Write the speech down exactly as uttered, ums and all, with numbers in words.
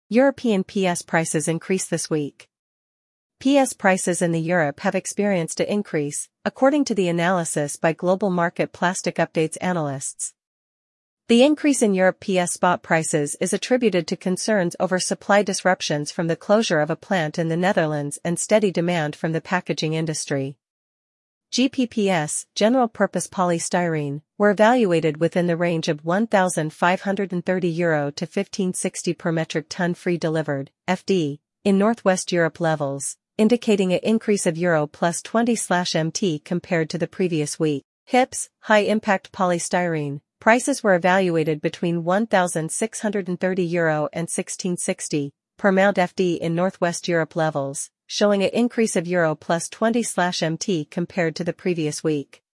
European P S prices increase this week. P S prices in the Europe have experienced an increase, according to the analysis by Global Market Plastic Updates analysts. The increase in Europe P S spot prices is attributed to concerns over supply disruptions from the closure of a plant in the Netherlands and steady demand from the packaging industry. G P P S, general purpose polystyrene, were evaluated within the range of one thousand five hundred thirty euro to fifteen sixty per metric ton free delivered, F D, in Northwest Europe levels, indicating an increase of euro plus twenty M T compared to the previous week. H I P S, high impact polystyrene, prices were evaluated between one thousand six hundred thirty euro and sixteen sixty per mount F D in Northwest Europe levels, showing an increase of euro plus twenty M T compared to the previous week.